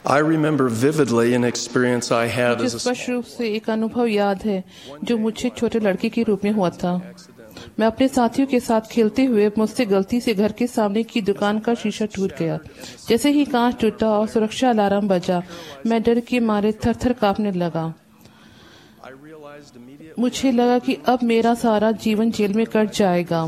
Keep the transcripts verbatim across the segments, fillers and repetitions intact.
I remember vividly an experience I had मुझे as a स्पष्ट रूप से एक अनुभव याद है जो मुझे छोटे लड़के के रूप में हुआ था। मैं अपने साथियों के साथ खेलते हुए मुझसे गलती से घर के सामने की दुकान का शीशा टूट गया। जैसे ही कांच टूटा और सुरक्षा अलार्म बजा, मैं डर के मारे थर थर कांपने लगा। I realized immediately मुझे लगा कि अब मेरा सारा जीवन जेल में कट जाएगा।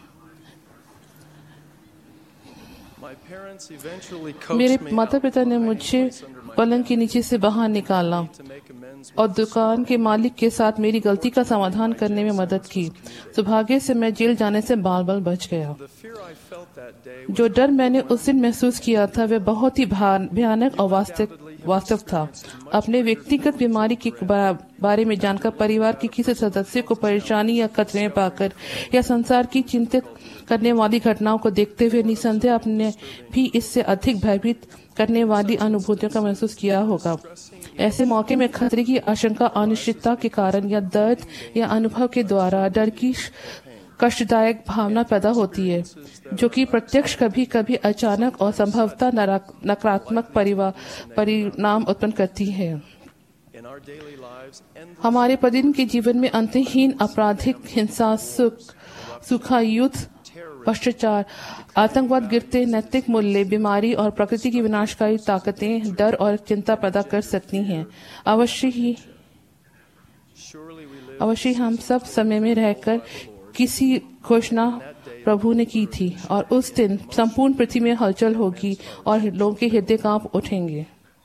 my parents eventually coaxed मेरे me माता out पिता ने from मुझे hiding place under my पलंग bed के नीचे से बाहर निकाला to make amends और with the दुकान के मालिक के साथ मेरी गलती का समाधान करने में मदद की। सौभाग्य से मैं जेल जाने से बाल बाल बच गया। The fear I felt that day was जो डर मैंने उस दिन महसूस किया था वह बहुत ही भा- भयानक और वास्तव वास्तव था। अपने व्यक्तिगत बीमारी के बा- बारे में जानकर परिवार के किसी सदस्य को परेशानी या खतरे में पाकर या संसार की चिंतित करने वाली घटनाओं को देखते हुए निसंदेह आपने भी इससे अधिक भयभीत करने वाली अनुभूतियों का महसूस किया होगा। ऐसे मौके में खतरे की आशंका अनिश्चितता के कारण या दर्द या अनुभव के द्वारा डर की कष्टदायक भावना पैदा होती है, जो कि प्रत्यक्ष कभी कभी अचानक और संभवतः नरा- नकारात्मक परिवा- परिणाम उत्पन्न करती है। in our daily lives endless हमारे प्रतिदिन के जीवन में अंतहीन आपराधिक हिंसा, सुख सूखा युद्ध, भ्रष्टाचार, आतंकवाद, गिरते नैतिक मूल्य, बीमारी और प्रकृति की विनाशकारी ताकतें डर और चिंता पैदा कर सकती हैं। अवश्य ही surely we live अवश्य हम सब समय में रहकर किसी घोषणा प्रभु ने की थी और उस दिन संपूर्ण पृथ्वी में हलचल होगी और लोगों के हृदय कांप उठेंगे।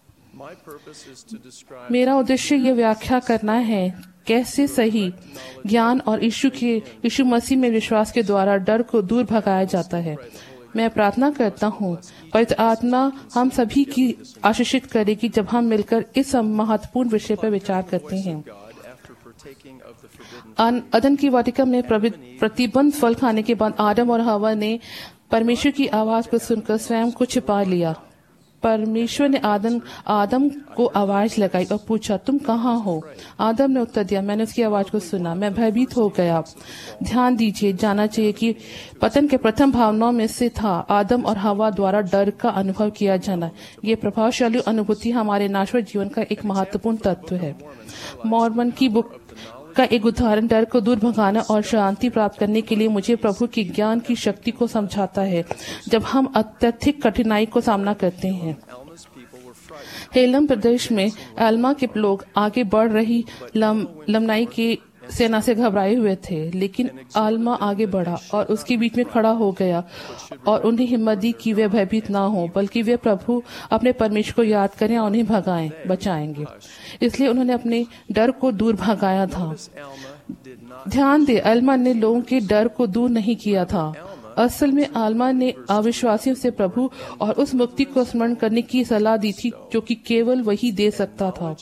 my purpose is to describe मेरा उद्देश्य ये व्याख्या करना है कैसे सही ज्ञान और यीशु के यीशु मसीह में विश्वास के द्वारा डर को दूर भगाया जाता है। मैं प्रार्थना करता हूँ पवित्र आत्मा हम सभी की आशीषित करेगी जब हम मिलकर इस महत्वपूर्ण विषय पर विचार करते हैं। God after partaking of the forbidden अन- अदन की वाटिका में प्रवि- प्रतिबंध फल खाने के बाद आदम और हवा ने परमेश्वर की आवाज को सुनकर स्वयं को छिपा लिया। परमेश्वर ने आदम आदम को आवाज लगाई और पूछा, तुम कहाँ हो? आदम ने उत्तर दिया, मैंने उसकी आवाज को सुना, मैं भयभीत हो गया। ध्यान दीजिए, जाना चाहिए कि पतन के प्रथम भावनाओं में से था आदम और हवा द्वारा डर का अनुभव किया जाना। ये प्रभावशाली अनुभूति हमारे नाश्वर जीवन का एक महत्वपूर्ण तत्व है। मॉर्मन की बुक का एक उदाहरण डर को दूर भगाना और शांति प्राप्त करने के लिए मुझे प्रभु के ज्ञान की शक्ति को समझाता है जब हम अत्यधिक कठिनाई को सामना करते हैं। Alma's people were frightened हेलम प्रदेश में एल्मा के लोग आगे बढ़ रही लम, लमनाई की सेना से घबराए हुए थे, लेकिन आल्मा आगे बढ़ा और उसके बीच में खड़ा हो गया और उन्हें हिम्मत दी कि वे भयभीत ना हो, बल्कि वे प्रभु अपने परमेश्वर को याद करें और उन्हें भगाएं बचाएंगे। इसलिए उन्होंने अपने डर को दूर भगाया था। Alma did not ध्यान दे, अल्मा ने लोगों के डर को दूर नहीं किया था। असल में आल्मा ने अविश्वासियों से प्रभु और उस मुक्ति को स्मरण करने की सलाह दी थी जो कि केवल वही दे सकता था,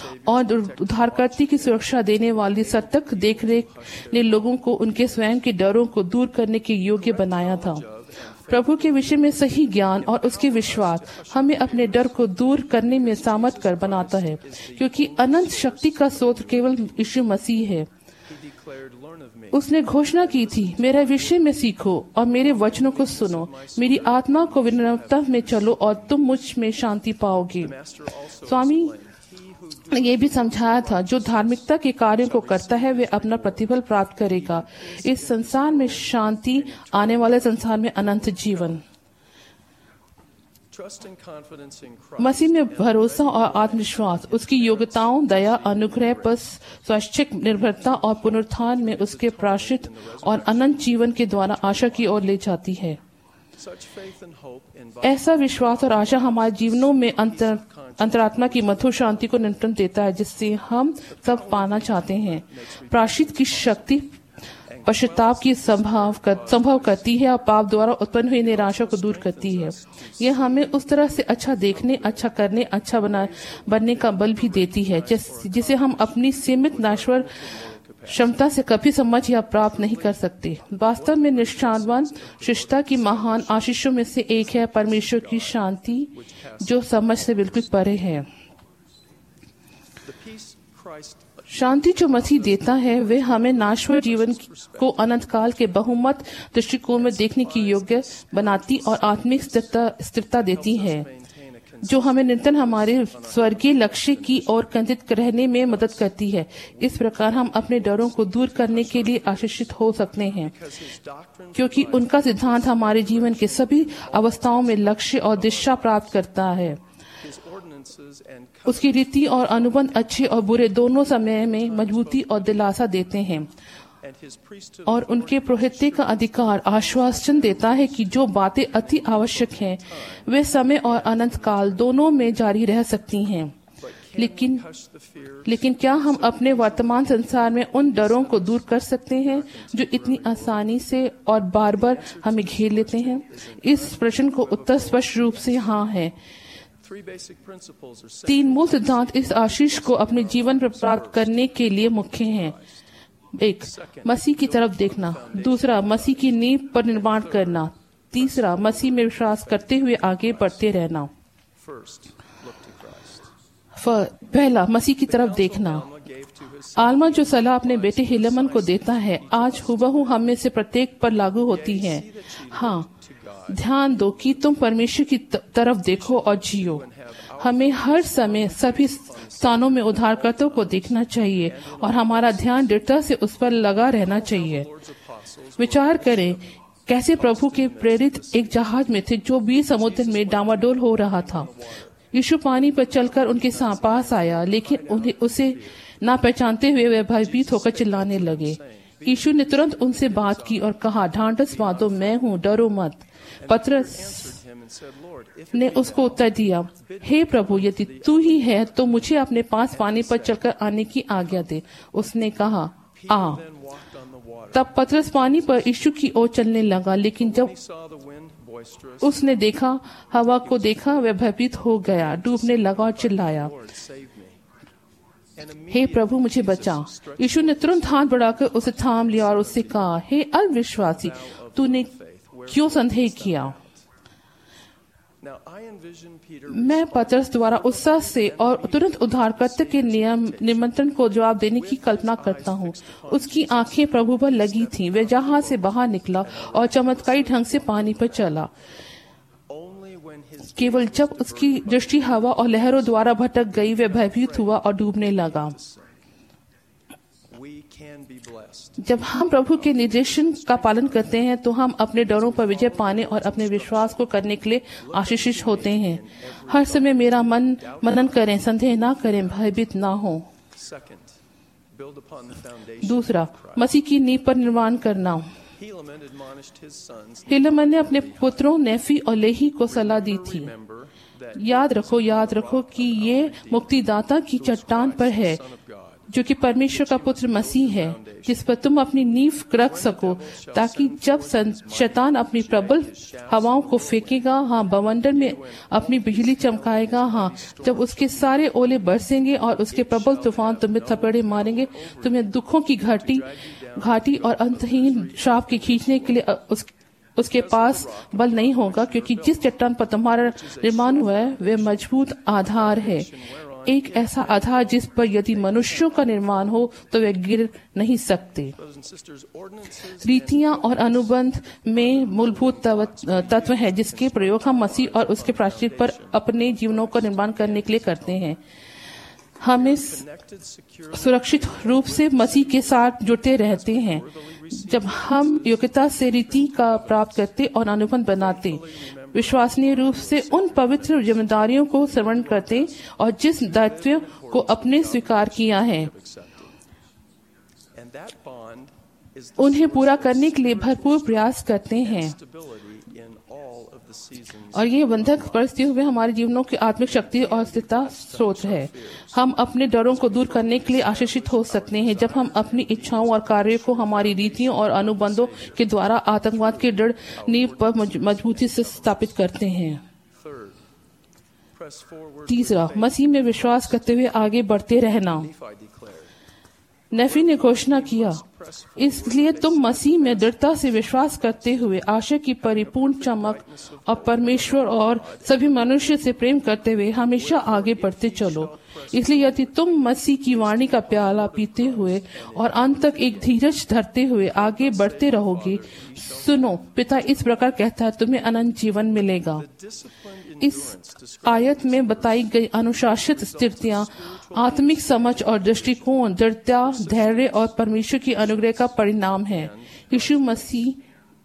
और उद्धारकर्ता की सुरक्षा देने वाली सतर्क देखरेख ने लोगों को उनके स्वयं के डरों को दूर करने के योग्य बनाया था। प्रभु के विषय में सही ज्ञान और उसके विश्वास हमें अपने डर को दूर करने में सामर्थ कर बनाता है, क्योंकि अनंत शक्ति का स्रोत केवल यीशु मसीह है। he declared, learn of me उसने घोषणा की थी, मेरे विषय में सीखो और मेरे वचनों को सुनो, मेरी आत्मा को विनम्रता में चलो और तुम मुझ में शांति पाओगे। Master also Swami explained, he who ने ये भी समझाया था, जो धार्मिकता के कार्यों को करता है वे अपना प्रतिफल प्राप्त करेगा, इस संसार में शांति, आने वाले संसार में अनंत जीवन। trust and confidence in Christ मसीह में भरोसा और आत्मविश्वास उसकी योग्यताओं, दया, अनुग्रह पर स्वैच्छिक निर्भरता और पुनरुत्थान में उसके प्रायश्चित और अनंत जीवन के द्वारा आशा की ओर ले जाती है। such faith and hope invite ऐसा विश्वास और आशा हमारे जीवनों में अंतर अंतरात्मा की मधुर शांति को नियंत्रण देता है, जिससे हम सब पाना चाहते हैं। प्रायश्चित की शक्ति पश्चाताप की संभव कर, संभव करती है और पाप द्वारा उत्पन्न हुई निराशा को दूर करती है। यह हमें उस तरह से अच्छा देखने, अच्छा करने, अच्छा बना बनने का बल भी देती है जिस, जिसे हम अपनी सीमित नाश्वर क्षमता से कभी समझ या प्राप्त नहीं कर सकते। वास्तव में निष्ठावान शिष्टता की महान आशीषों में से एक है परमेश्वर की शांति, जो समझ से बिल्कुल परे है। the peace Christ शांति जो मसीह देता है वे हमें नाश्वर जीवन को अनंत काल के बहुमत दृष्टिकोण में देखने की योग्य बनाती और आत्मिक स्थिरता स्थिरता देती है। जो हमें निरंतर हमारे स्वर्गीय लक्ष्य की ओर केंद्रित रहने में मदद करती है। इस प्रकार हम अपने डरों को दूर करने के लिए आशीषित हो सकते हैं, because his doctrine क्योंकि उनका सिद्धांत हमारे जीवन के सभी अवस्थाओं में लक्ष्य और दिशा प्राप्त करता है। his ordinances and उसकी रीति और अनुबंध अच्छे और बुरे दोनों समय में मजबूती और दिलासा देते हैं, and his priesthood और उनके पुरोहित्य का अधिकार आश्वासन देता है कि जो बातें अति आवश्यक हैं वे समय और अनंत काल दोनों में जारी रह सकती हैं। but can लेकिन hush the fears लेकिन क्या हम अपने वर्तमान संसार में उन डरों को दूर कर सकते हैं जो इतनी आसानी से और बार बार हमें घेर लेते हैं? इस प्रश्न को उत्तर स्पष्ट रूप से हाँ है। three basic principles are तीन central मूल सिद्धांत इस आशीष को अपने जीवन पर प्राप्त करने के लिए मुख्य हैं। एक, मसीह की तरफ देखना। दूसरा, मसीह की नींव पर निर्माण करना। तीसरा, मसीह में विश्वास करते हुए आगे बढ़ते रहना। first look to Christ. फ- पहला, मसीह की तरफ देखना। Alma gave to his आल्मा जो सलाह अपने बेटे हिलमन को देता है आज हुबहू हम में से प्रत्येक पर लागू होती है। हाँ, ध्यान दो कि तुम परमेश्वर की त- तरफ देखो और जियो। हमें हर समय सभी स्थानों में उद्धारकर्ता को देखना चाहिए और हमारा ध्यान दृढ़ता से उस पर लगा रहना चाहिए। Lord's apostles विचार करें कैसे प्रभु के प्रेरित एक जहाज में थे जो बीच समुद्र में डामाडोल हो रहा था। यीशु पानी पर चलकर उनके सा- पास आया, लेकिन उन्हें उसे ना पहचानते हुए वे भयभीत होकर चिल्लाने लगे। यीशु ने तुरंत उनसे बात की और कहा, ढांढस बांधो, मैं हूँ, डरो मत। पतरस answered him and said, Lord, if it ने be उसको thou, उत्तर दिया, हे प्रभु, यदि तू ही है तो मुझे अपने पास पानी पर चलकर आने की आज्ञा दे। उसने कहा, आ। then walked on the water. तब पतरस पानी पर यीशु की ओर चलने लगा, लेकिन जब He saw the wind boisterous. उसने देखा हवा को देखा वह भयभीत हो गया, डूबने लगा और चिल्लाया, Lord, save me. And hey immediately प्रभु, मुझे बचा। यीशु ने तुरंत हाथ बढ़ाकर उसे थाम लिया और उससे कहा, हे अल्पविश्वासी, तूने क्यों संदेह किया? now I envision Peter मैं पतरस द्वारा उत्साह से और तुरंत उद्धारकर्ता के नियम निमंत्रण को जवाब देने की कल्पना करता हूँ। उसकी आंखें प्रभु पर लगी थीं। वह जहाज से बाहर निकला और चमत्कारी ढंग से पानी पर चला। only when his केवल जब उसकी दृष्टि हवा और लहरों द्वारा भटक गई वह भयभीत हुआ और डूबने लगा। we can be blessed. जब हम प्रभु के निर्देशन का पालन करते हैं तो हम अपने डरों पर विजय पाने और अपने विश्वास को करने के लिए आशीषित होते हैं। हर समय मेरा मन मनन करें, संदेह ना करें, भयभीत ना हो। Second, build upon the foundation. दूसरा, मसीह की नींव पर निर्माण करना। Helaman admonished his sons, Helaman ने अपने पुत्रों नेफी और लेही को सलाह दी थी, remember that याद रखो याद रखो कि ये मुक्तिदाता की चट्टान पर है, Son of God. जो कि परमेश्वर का पुत्र मसीह है, जिस पर तुम अपनी नींव रख सको, ताकि जब सं- शैतान अपनी प्रबल हवाओं को फेंकेगा, हाँ, बवंडर में अपनी बिजली चमकाएगा, हाँ, जब उसके सारे ओले बरसेंगे और उसके प्रबल तूफान तुम्हें थपेड़े मारेंगे, तुम्हें दुखों की घाटी घाटी और अंतहीन श्राप के खींचने के लिए अ- उस, उसके पास बल नहीं होगा, क्योंकि जिस चट्टान पर तुम्हारा निर्माण हुआ है वह मजबूत आधार है, एक ऐसा आधार जिस पर यदि मनुष्यों का निर्माण हो तो वे गिर नहीं सकते। Brothers and sisters, ordinances रीतियां और अनुबंध में मूलभूत तव- तत्व है जिसके प्रयोग हम मसीह और उसके प्रायश्चित पर अपने जीवनों का निर्माण करने के लिए करते हैं। हमें स- connected securely सुरक्षित रूप से मसीह के साथ जुड़ते रहते हैं जब हम योग्यता से रीति का प्राप्त करते और अनुबंध बनाते, विश्वसनीय रूप से उन पवित्र जिम्मेदारियों को श्रवण करते और जिस दायित्व को अपने स्वीकार किया है accepted. And that bond is the उन्हें source पूरा of करने के लिए भरपूर प्रयास करते हैं, stability in all of the seasons. और ये बंधक परिस्थितियों में हमारे जीवनों की आत्मिक शक्ति और स्थिरता स्रोत है। हम अपने डरों को दूर करने के लिए आशीषित हो सकते हैं जब हम अपनी इच्छाओं और कार्यों को हमारी रीतियों और अनुबंधों के द्वारा आतंकवाद की दृढ़ नींव पर मज- मजबूती से स्थापित करते हैं। Third, press forward. तीसरा, मसीह में विश्वास करते हुए आगे बढ़ते रहना। Nephi declared, नेफी ने घोषणा किया, इसलिए तुम मसीह में दृढ़ता से विश्वास करते हुए आशा की परिपूर्ण चमक और परमेश्वर और सभी मनुष्य से प्रेम करते हुए हमेशा आगे बढ़ते चलो। इसलिए यदि तुम मसीह की वाणी का प्याला पीते हुए और अंत तक एक धीरज धरते हुए आगे बढ़ते रहोगे, सुनो, पिता इस प्रकार कहता है, तुम्हें अनंत जीवन मिलेगा। the discipline इस आयत में बताई गई अनुशासित स्थितियां आत्मिक समझ और दृष्टिकोण, दृढ़ता, धैर्य और परमेश्वर की अनुग्रह का परिणाम है। यीशु मसीह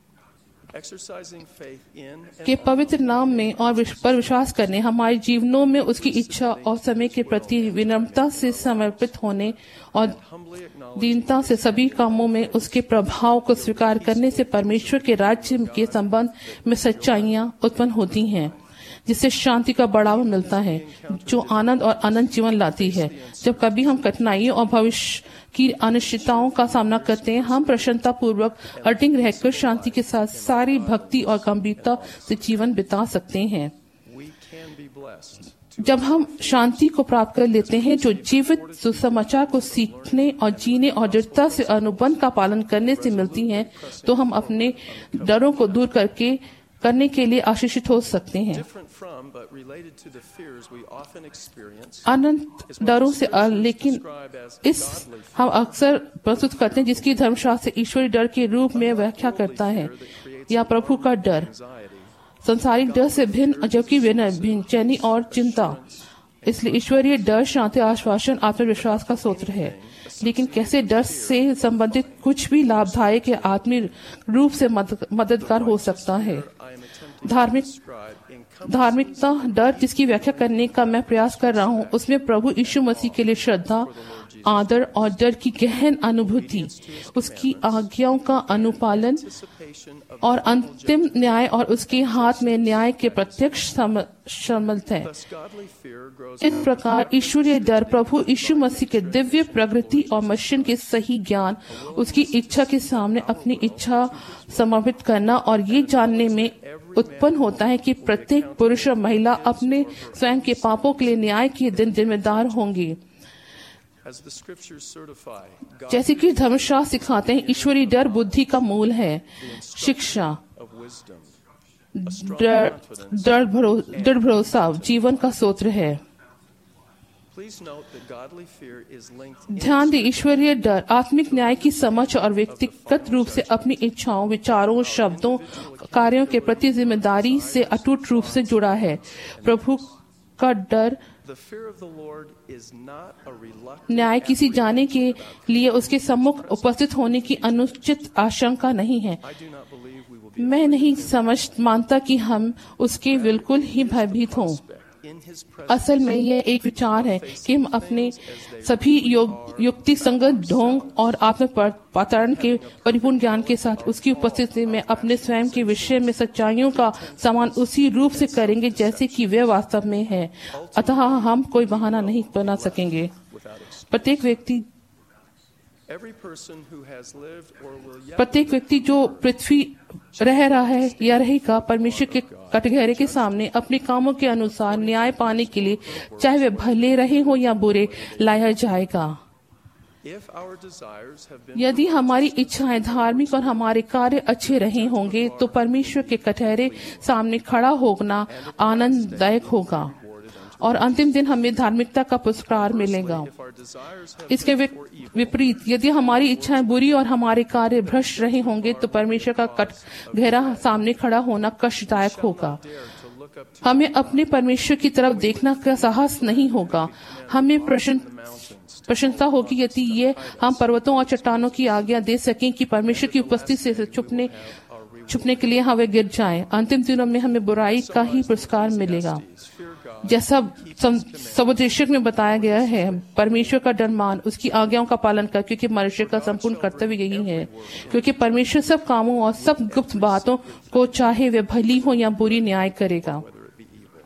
exercising faith in and के पवित्र नाम में और विश- पर विश्वास करने, हमारे जीवनों में उसकी इच्छा और समय के प्रति विनम्रता से समर्पित होने और humbly acknowledge दीनता से सभी कामों में उसके प्रभाव को स्वीकार करने से परमेश्वर के राज्य के संबंध में सच्चाइयां उत्पन्न होती हैं, जिससे शांति का बढ़ावा मिलता है, जो आनंद और अनंत जीवन लाती है। जब कभी हम कठिनाइयों और भविष्य की अनिश्चितताओं का सामना करते हैं, हम प्रसन्नता पूर्वक अडिग रहकर शांति के साथ सारी भक्ति और गंभीरता से जीवन बिता सकते हैं। we can be blessed to जब हम शांति को प्राप्त कर लेते हैं, जो जीवित सुसमाचार को सीखने और जीने और दृढ़ता से अनुबंध का पालन करने से मिलती हैं, तो हम अपने डरों को दूर करके करने के लिए आशीषित हो सकते हैं। different from but related to the fears we often experience अनंत डरों से अ- लेकिन describe as इस godly fear, हम अक्सर प्रस्तुत करते हैं, जिसकी धर्मशास्त्र ईश्वरी डर के रूप में व्याख्या करता है, या प्रभु का डर, anxiety, संसारिक डर से भिन्न, जबकि विनय, बेचैनी और चिंता। इसलिए ईश्वरीय डर शांति, आश्वासन, आत्मविश्वास का स्रोत है। लेकिन कैसे डर से संबंधित कुछ भी लाभदायक या आत्मिक रूप से मदद, मददगार हो सकता है। I am attempting धार्मिक to describe in धार्मिकता डर जिसकी व्याख्या करने का मैं प्रयास कर रहा हूँ, उसमें प्रभु यीशु मसीह के लिए श्रद्धा, आदर और डर की गहन अनुभूति, उसकी आज्ञाओं का अनुपालन anticipation of और अंतिम न्याय और उसके हाथ में न्याय के प्रत्यक्ष सम- सम्मिलित है। thus godly fear grows इस प्रकार ईश्वरीय डर प्रभु यीशु मसीह के दिव्य प्रकृति और मिशन के सही ज्ञान, उसकी इच्छा के सामने अपनी इच्छा समर्पित करना और ये जानने में उत्पन्न होता है कि प्रत्येक पुरुष और महिला अपने स्वयं के पापों के लिए न्याय के दिन जिम्मेदार होंगे। as the scriptures certify God जैसे कि धर्मशास्त्र सिखाते हैं, ईश्वरीय डर बुद्धि का मूल है, शिक्षा, of wisdom, डर, डर भरो- दृढ़ भरोसा जीवन का स्रोत है। please note that godly fear is linked ध्यान दें, ईश्वरीय डर आत्मिक न्याय की समझ और व्यक्तिगत रूप से अपनी इच्छाओं, विचारों, शब्दों, कार्यों के प्रति जिम्मेदारी से अटूट रूप से जुड़ा है। प्रभु का डर the fear of the Lord is not a reluctant न्याय किसी जाने के लिए उसके सम्मुख उपस्थित होने की अनुचित आशंका नहीं है। I do not believe we will be मैं नहीं समझ मानता कि हम उसके बिल्कुल ही भयभीत हों। in his presence असल में यह एक विचार है कि हम अपने सभी योग, युक्ति संगत ढोंग और आत्म पातारण के परिपूर्ण ज्ञान के साथ उसकी उपस्थिति में अपने स्वयं के विषय में सच्चाइयों का समान उसी रूप से करेंगे जैसे कि वे वास्तव में है। अतः हम कोई बहाना नहीं बना सकेंगे। without excuse. प्रत्येक व्यक्ति Every person who has lived or will yet प्रत्येक व्यक्ति जो पृथ्वी रह रहा है या रहेगा, परमेश्वर के कटघरे के सामने अपने कामों के अनुसार न्याय पाने के लिए, चाहे वे भले रहे हो या बुरे, लाया जाएगा। if our desires have been यदि हमारी इच्छाएं धार्मिक और हमारे कार्य अच्छे रहे होंगे, तो परमेश्वर के कटहरे सामने खड़ा होना आनंददायक होगा और अंतिम दिन हमें धार्मिकता का पुरस्कार मिलेगा। if our desires have इसके been वि- for evil, विपरीत यदि हमारी इच्छाएं बुरी और हमारे कार्य भ्रष्ट रहे होंगे, तो परमेश्वर का कटघरा सामने खड़ा होना कष्टदायक होगा। dare to look up to हमें अपने परमेश्वर की तरफ देखना का साहस नहीं होगा। हमें प्रश्न mountains प्रशंसा होगी यदि ये हम पर्वतों और चट्टानों की आज्ञा दे सकें कि परमेश्वर की उपस्थिति से छुपने छुपने के लिए हमें गिर जाएं। अंतिम दिनों में हमें बुराई का ही पुरस्कार मिलेगा। fear God जैसा समुद्रेश्वर में बताया गया है, परमेश्वर का डर मान, उसकी आज्ञाओं का पालन कर, क्योंकि मनुष्य का संपूर्ण कर्तव्य यही है। क्योंकि परमेश्वर सब कामों और सब गुप्त बातों को, चाहे वे भली हो या बुरी, न्याय करेगा। whether it be evil.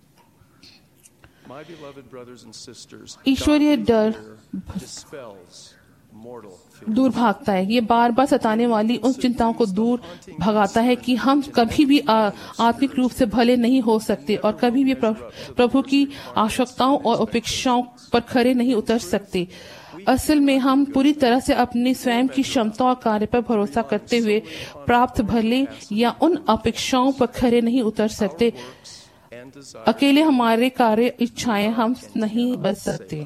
My beloved brothers and sisters, ईश्वरीय godly डर fear dispels mortal fear. दूर भागता है। ये बार बार सताने वाली उन चिंताओं को दूर भगाता है कि हम कभी भी आ- आत्मिक रूप से भले नहीं हो सकते और कभी भी प्रभु प्रभु की आवश्यकताओं और अपेक्षाओं पर खरे नहीं उतर सकते। असल में हम पूरी तरह से अपनी स्वयं की क्षमता और कार्य पर भरोसा करते हुए प्राप्त भले या उन अपेक्षाओं पर खरे नहीं उतर सकते। And desire अकेले हमारे कार्य इच्छाएं हम नहीं बच सकते।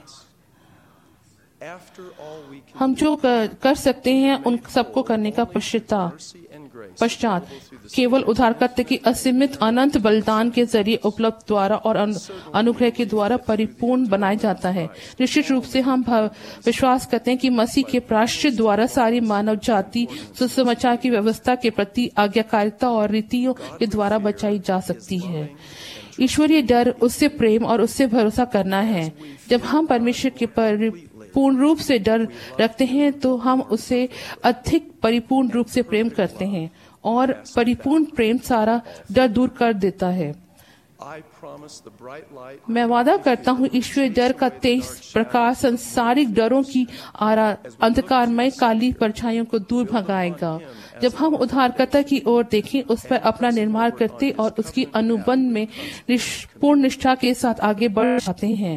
after all we can हम जो कर, कर सकते हैं उन सबको करने का पश्चाताप mercy and पश्चात केवल उद्धारकर्ता की असीमित अनंत बलिदान के जरिए उपलब्ध द्वारा और अनुग्रह के द्वारा परिपूर्ण बनाया जाता है। निश्चित रूप से हम विश्वास करते हैं कि मसीह के प्रायश्चित द्वारा सारी मानव जाति सुसमाचार की व्यवस्था के प्रति आज्ञाकारिता और रीतियों के द्वारा बचाई जा सकती है। ईश्वरीय डर उससे प्रेम और उससे भरोसा करना है। जब हम परमेश्वर के परिपूर्ण रूप से डर रखते हैं तो हम उसे अधिक परिपूर्ण रूप से प्रेम करते हैं और परिपूर्ण प्रेम सारा डर दूर कर देता है। मैं वादा करता हूँ ईश्वरीय डर का तेज प्रकाश संसारिक डरों की आरा अंधकारमय काली परछाइयों को दूर भगाएगा। जब हम उद्धारकर्ता की ओर देखें, उस पर अपना निर्माण करते और उसकी अनुबंध में पूर्ण निष्ठा के साथ आगे बढ़ जाते हैं।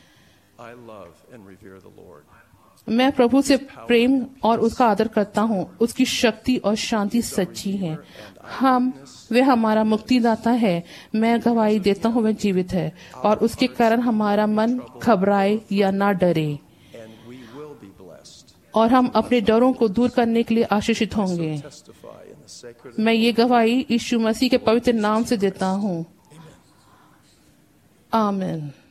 मैं प्रभु से प्रेम और उसका आदर करता हूँ। उसकी शक्ति और शांति सच्ची है। हम वे हमारा मुक्तिदाता है। मैं गवाही देता हूँ वह जीवित है और उसके कारण हमारा मन घबराए या ना डरे और हम अपने डरों को दूर करने के लिए आशीषित होंगे। मैं ये गवाही यीशु मसीह के पवित्र नाम से देता हूँ। आमीन।